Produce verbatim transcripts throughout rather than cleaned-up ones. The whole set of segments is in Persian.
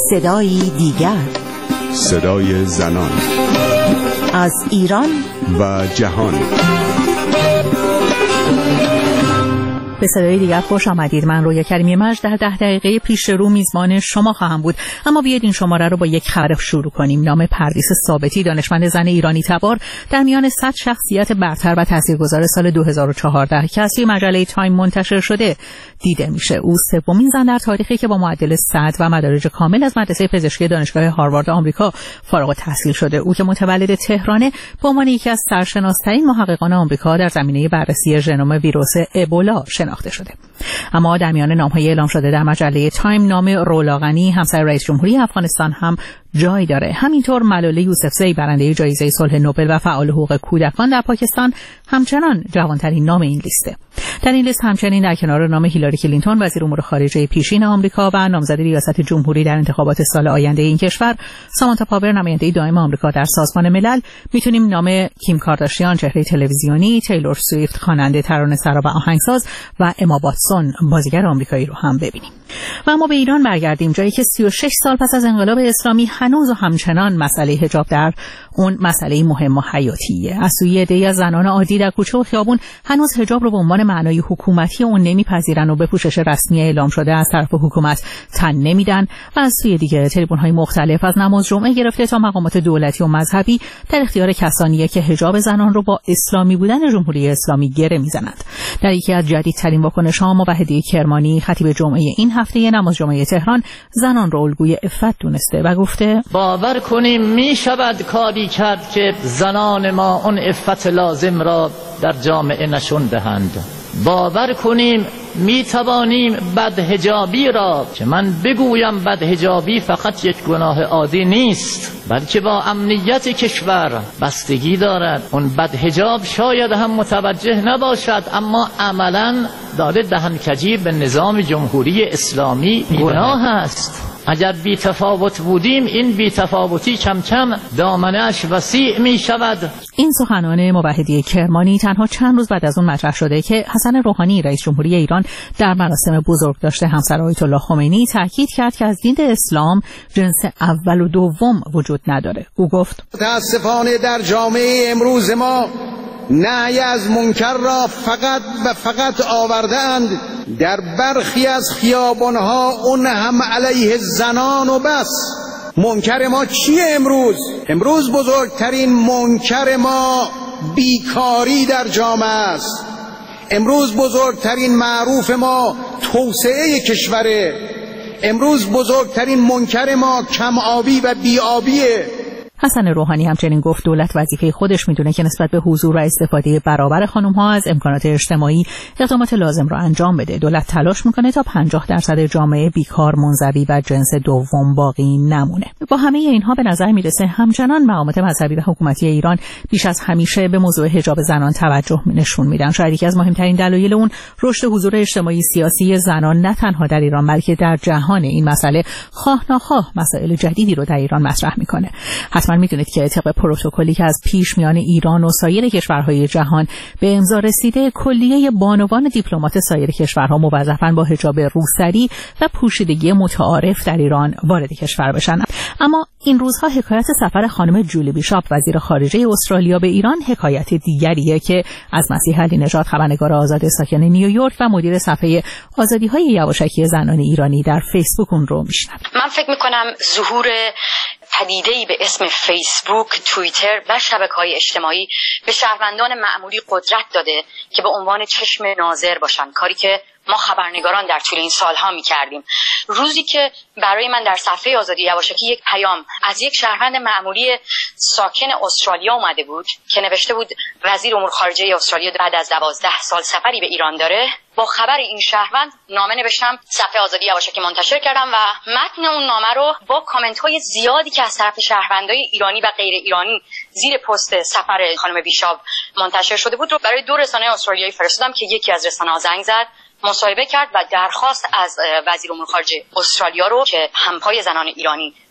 صدایی دیگر، صدای زنان از ایران و جهان. به صدای دیگر خوش آمدید. من رویا کریمی مجد در ده دقیقه پیش رو میزبان شما خواهم بود. اما بیایید این شماره رو با یک خبر شروع کنیم. نام پردیس ثابتی، دانشمند زن ایرانی تبار، در میان صد شخصیت برتر و تاثیرگذار سال دو هزار و چهارده که از مجله تایم منتشر شده دیده میشه. او سومین زن در تاریخی که با معدل صد و مدارج کامل از مدرسه پزشکی دانشگاه هاروارد آمریکا فارغ التحصیل شده. او که متولد تهرانه، به عنوان یکی از سرشناس‌ترین محققان آمریکا در زمینه بررسی ژنوم ویروس ابولا شناخته شده. اما در میان نام‌های اعلام شده در مجله تایم، نام رولاغنی، همسر رئیس جمهوری افغانستان، هم جای داره. همینطور ملاله یوسفزئی، برنده جایزه صلح نوبل و فعال حقوق کودکان در پاکستان، همچنان جوانترین نام این لیسته. در این لیست همچنین در کنار نام هیلاری کلینتون، وزیر امور خارجه پیشین آمریکا و نامزد ریاست جمهوری در انتخابات سال آینده این کشور، سامانتا پاور، نماینده دائم آمریکا در سازمان ملل، میتونیم نام کیم کارداشیان، چهره تلویزیونی، تیلور سویفت، خواننده، ترانه‌سرا و آهنگساز، و اما واتسون، بازیگر آمریکایی رو هم ببینیم. و اما به ایران برگردیم، جایی که سی و شش سال پس از انقلاب اسلامی هنوز و همچنان مسئله حجاب در اون مسئله مهم و حیاتیه. از سوی عده‌ای از زنان عادی در کوچه و خیابون هنوز حجاب رو به عنوان معنای حکومتی اون نمیپذیرن و به پوشش رسمی اعلام شده از طرف حکومت تن نمیدن، و از سوی دیگه تریبون‌های مختلف از نماز جمعه گرفته تا مقامات دولتی و مذهبی در اختیار کسانیه که حجاب زنان رو با اسلامی بودن جمهوری اسلامی گره میزنند. در یکی از جدیدترین واکنش‌ها، موحدی کرمانی، خطیب جمعه این هفته نماز جمعه تهران، زنان رو الگوی عفت دونسته و گفته باور کنیم می شود کاری کرد که زنان ما اون عفت لازم را در جامعه نشون دهند. باور کنیم می توانیم بدحجابی را، که من بگویم بدحجابی فقط یک گناه عادی نیست بلکه با امنیت کشور بستگی دارد. اون بدحجاب شاید هم متوجه نباشد، اما عملاً داده دهنکجی به نظام جمهوری اسلامی گناه است. اگر بی تفاوت بودیم، این بی تفاوتی کم کم دامنش وسیع می شود. این سخنان موحدی کرمانی تنها چند روز بعد از اون مطرح شده که حسن روحانی، رئیس جمهوری ایران، در مراسم بزرگداشت همسر آیت الله خمینی تاکید کرد که از دین اسلام جنس اول و دوم وجود نداره. او گفت متاسفانه در جامعه امروز ما نهی از منکر را فقط و فقط آوردند در برخی از خیابانها، اون هم علیه زنان و بس. منکر ما چیه امروز؟ امروز بزرگترین منکر ما بیکاری در جامعه است. امروز بزرگترین معروف ما توسعه کشوره. امروز بزرگترین منکر ما کم آبی و بی آبیه. حسن روحانی همچنین گفت دولت وظیفه خودش میدونه که نسبت به حضور و استفاده برابر خانم‌ها از امکانات اجتماعی اقدامات لازم را انجام بده. دولت تلاش میکنه تا پنجاه درصد جامعه بیکار، منزوی و جنس دوم باقی نمونه. با همه اینها به نظر میرسه همچنان مقامات مذهبی و حکومتی ایران بیش از همیشه به موضوع حجاب زنان توجه نشون میدن. شاید یکی از مهمترین دلایل اون رشد حضور اجتماعی سیاسی زنان نه تنها در ایران بلکه در جهان این مسئله خواه ناخواه مسائل جدیدی رو در ایران مطرح میکنه. حتما میدونید که طبق پروتکلی که از پیش میان ایران و سایر کشورهای جهان به امضا رسیده، کلیه بانوان دیپلمات سایر کشورها موظفن با حجاب روسری و پوشیدگی متعارف در ایران وارد کشور بشن. اما این روزها حکایت سفر خانم جولی بیشاپ، وزیر خارجه استرالیا، به ایران حکایت دیگریه که از مسیح علی نژاد، خبرنگار آزاد ساکن نیویورک و مدیر صفحه آزادی‌های یواشکی زنان ایرانی، در فیسبوک اون رو میشنویم. من فکر می‌کنم ظهور پدیده‌ای به اسم فیسبوک، توییتر و شبکه‌های اجتماعی به شهروندان معمولی قدرت داده که به عنوان چشم ناظر باشن، کاری که ما خبرنگاران در طول این سالها می‌کردیم. روزی که برای من در صفحه آزادی یواشکی یک پیام از یک شهروند معمولی ساکن استرالیا اومده بود که نوشته بود وزیر امور خارجه استرالیا بعد از دوازده سال سفری به ایران داره، با خبر این شهروند نامه نوشتم، صفحه آزادی یواشکی منتشر کردم و متن اون نامه رو با کامنت‌های زیادی که از طرف شهروندای ایرانی و غیر ایرانی زیر پست سفر خانم بیشاپ منتشر شده بود رو برای دو رسانه استرالیایی فرستادم که یکی از رسانه‌ها زنگ زد، مصاحبه کرد و درخواست از وزیر امور خارجه استرالیا رو که همپای زنان ایرانی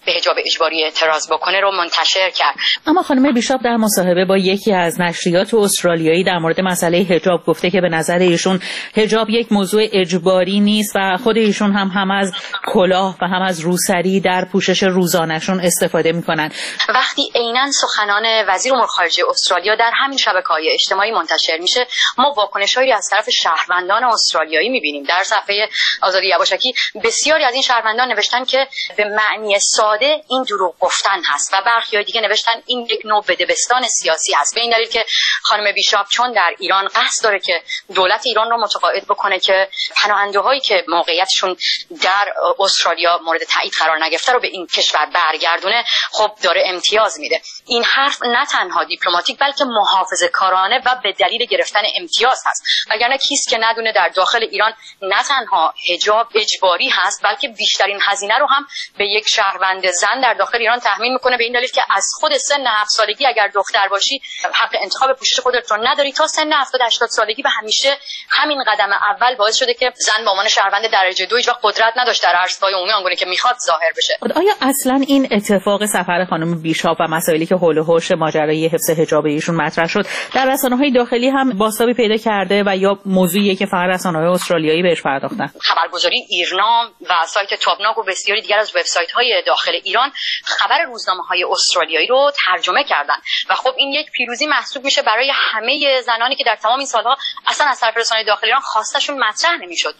به حجاب اجباری اعتراض بکنه رو منتشر کرد. اما خانم بیشاپ در مصاحبه با یکی از نشریات استرالیایی در مورد مسئله حجاب گفته که به نظر ایشون حجاب یک موضوع اجباری نیست و خود ایشون هم هم از کلاه و هم از روسری در پوشش روزانه‌شون استفاده می‌کنن. وقتی عیناً سخنان وزیر امور خارجه استرالیا در همین شبکه‌های اجتماعی منتشر میشه، ما واکنش‌هایی از طرف شهروندان استرالیایی می‌بینیم. در صفحه آزادی یواشکی بسیاری از این شهروندان نوشتن که به معنی ساده این دروغ گفتن هست و برخی دیگه نوشتن این یک نوع بدبستان سیاسی هست، به این دلیل که خانم بیشاپ چون در ایران قصد داره که دولت ایران رو متقاعد بکنه که پناهنده‌هایی که موقعیتشون در استرالیا مورد تایید قرار نگرفته رو به این کشور برگردونه، خب داره امتیاز میده. این حرف نه تنها دیپلماتیک بلکه محافظه‌کارانه و به دلیل گرفتن امتیاز هست، وگرنه کیست که ندونه در داخل ایران نه تنها حجاب اجباری هست بلکه بیشترین هزینه رو هم به یک شهروند زن در داخل ایران تحمیل میکنه، به این دلیل که از خود سن هفت سالگی اگر دختر باشی حق انتخاب پوشش خودت رو نداری تا سن هفتاد هشتاد سالگی و همیشه همین قدم اول باعث شده که زن به عنوان شهروند درجه دو هیچ وقت قدرت نداشت در عرصه‌های عمومی آنگونه که میخواد ظاهر بشه. آیا اصلا این اتفاق سفر خانم بیشاپ و مسائلی که حول و حوش ماجرای حفظ حجاب ایشون مطرح شد در رسانه‌های داخلی هم بازتابی پیدا کرده و یا موضوعیه که فقط رسانه‌های استرالیایی بهش پرداختن؟ خبرگزاری ایرنا و سایت تابناک و بسیاری دیگر از وبسایت‌های داخل ایران خبر روزنامه‌های استرالیایی رو ترجمه کردن و خب این یک پیروزی محسوب میشه برای همه زنانی که در تمام این سالها اصلا از طرف رسانه‌های داخل ایران خواستشون مطرح نمی‌شد.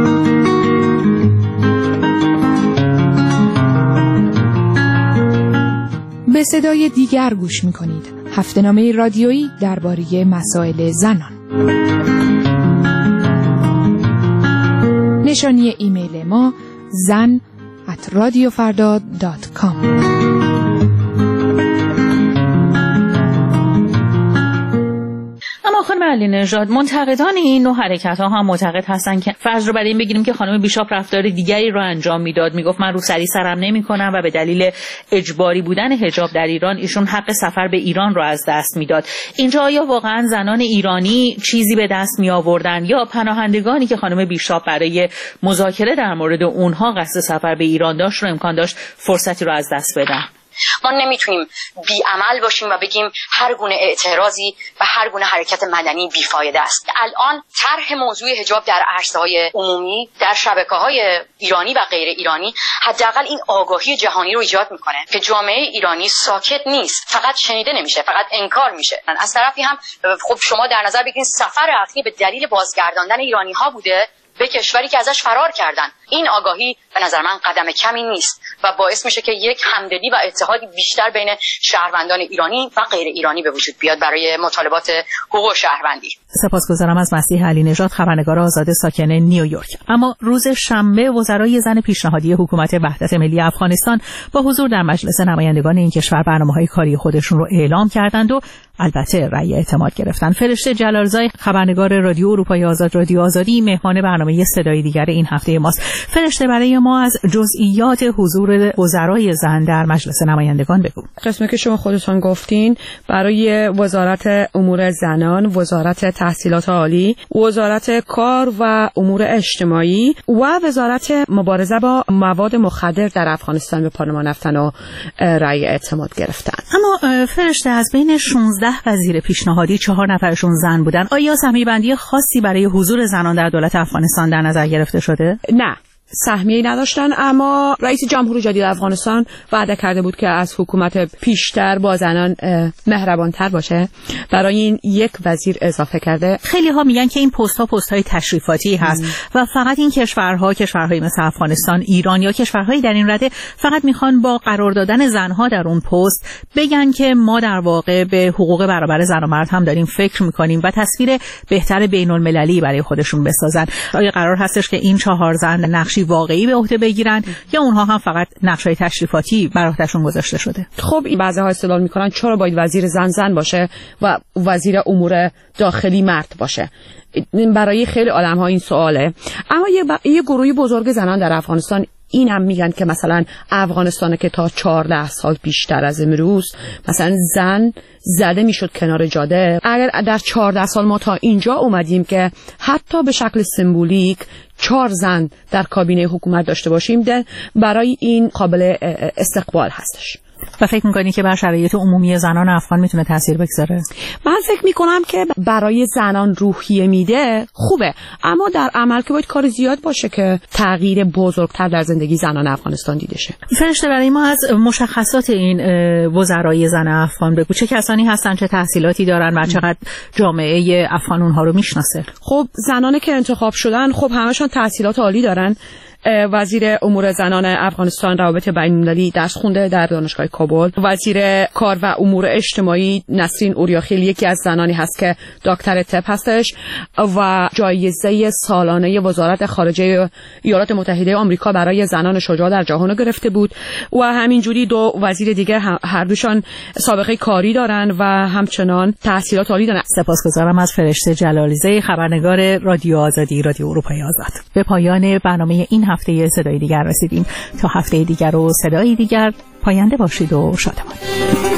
به صدای دیگر گوش می‌کنید. هفته‌نامه رادیویی درباره مسائل زنان. نشانی ایمیل ما زن ات رادیو فردا دات کام. اما خانم علی نژاد، منتقدان این نوع حرکت‌ها هم معتقد هستند که فرض رو بر این بگیریم که خانم بیشاپ رفتار دیگری رو انجام میداد، میگفت من روسری سرم نمی‌کنم و به دلیل اجباری بودن حجاب در ایران ایشون حق سفر به ایران رو از دست میداد. اینجا آیا واقعا زنان ایرانی چیزی به دست می آوردن یا پناهندگانی که خانم بیشاپ برای مذاکره در مورد اونها قصد سفر به ایران داشت رو امکان داشت فرصتی رو از دست بدن؟ ما نمیتونیم بی‌عمل باشیم و بگیم هر گونه اعتراضی و هر گونه حرکت مدنی بیفایده است. الان طرح موضوع حجاب در عرصه‌های عمومی در شبکه‌های ایرانی و غیر ایرانی حداقل این آگاهی جهانی رو ایجاد میکنه که جامعه ایرانی ساکت نیست، فقط شنیده نمیشه، فقط انکار میشه. از طرفی هم خب شما در نظر بگیرید سفر اخیر به دلیل بازگرداندن ایرانی‌ها بوده به کشوری که ازش فرار کردن. این آگاهی به نظر من قدم کمی نیست و باعث میشه که یک همدلی و اتحادی بیشتر بین شهروندان ایرانی و غیر ایرانی به وجود بیاد برای مطالبات حقوق شهروندی. سپاسگزارم از مسیح علی نژاد، خبرنگار آزاد ساکن نیویورک. اما روز شنبه وزرای زن پیشنهادی حکومت وحدت ملی افغانستان با حضور در مجلس نمایندگان این کشور برنامه‌های کاری خودشون رو اعلام کردند و البته رأی اعتماد گرفتن. فرشته جلالزای، خبرنگار رادیو اروپای آزاد رادیو آزادی، مهمان برنامه صدای دیگر این هفته ماست. فرشته، برای ما از جزئیات حضور وزرای زن در مجلس نمایندگان بگو. قسمی که شما خودتون گفتین برای وزارت امور زنان، وزارت تحصیلات عالی، وزارت کار و امور اجتماعی و وزارت مبارزه با مواد مخدر در افغانستان به پارلمان رفتن و رأی اعتماد گرفتن. اما فرشته، از بین شانزده وزیر پیشنهادی چهار نفرشون زن بودن. آیا سهمیه بندی خاصی برای حضور زنان در دولت افغانستان در نظر گرفته شده؟ نه، سهمیه‌ای نداشتن، اما رئیس جمهور جدید افغانستان وعده کرده بود که از حکومت پیشتر با زنان مهربان‌تر باشه، برای این یک وزیر اضافه کرده. خیلی ها میگن که این پست‌ها پست‌های تشریفاتی هست م. و فقط این کشورها کشورهای مثل افغانستان، ایران یا کشورهای در این رده فقط میخوان با قرار دادن زنها در اون پست بگن که ما در واقع به حقوق برابر زن و مرد هم داریم فکر میکنیم و تصویر بهتر بین‌المللی برای خودشون بسازن. آیا قرار هستش که این چهار زن نقش واقعی به عهده بگیرن یا اونها هم فقط نقشای تشریفاتی بر عهدهشون گذاشته شده؟ خب این بعضی‌ها استدلال میکنن چرا باید وزیر زن زن باشه و وزیر امور داخلی مرد باشه. برای خیلی آدم‌ها این سواله، اما یه, ب... یه گروهی بزرگ زنان در افغانستان اینم میگن که مثلا افغانستان که تا چهارده سال پیشتر از امروز مثلا زن زده میشد کنار جاده، اگر در چهارده سال ما تا اینجا اومدیم که حتی به شکل سمبولیک چهار زن در کابینه حکومت داشته باشیم، ده برای این قابل استقبال هستش. و فکر میکنی که بر شرایط عمومی زنان افغان میتونه تاثیر بگذاره؟ من فکر میکنم که برای زنان روحیه میده خوبه، اما در عمل که باید کار زیاد باشه که تغییر بزرگتر در زندگی زنان افغانستان دیده شه. فرشته، برای ما از مشخصات این وزرای زن افغان بگو. چه کسانی هستن، چه تحصیلاتی دارن و چقدر جامعه افغان اونها رو میشناسه؟ خب زنانی که انتخاب شدن خب همشون تحصیلات عالی دارن. وزیر امور زنان افغانستان روابط بین‌المللی درس خونده در دانشگاه کابل. وزیر کار و امور اجتماعی نسرین اوریاخیل یکی از زنانی هست که دکتر طب هستش و جایزه سالانه وزارت خارجه ایالات متحده آمریکا برای زنان شجاع در جهان گرفته بود. و همینجوری دو وزیر دیگه هر دوشان سابقه کاری دارن و همچنان تحصیلات عالی دارن. سپاسگزارم از فرشته جلالیزه، خبرنگار رادیو آزادی، رادیو اروپای آزاد. به پایان برنامه این هفته صدای دیگر رسیدیم. تا هفته دیگر و صدای دیگر، پاینده باشید و شادمان.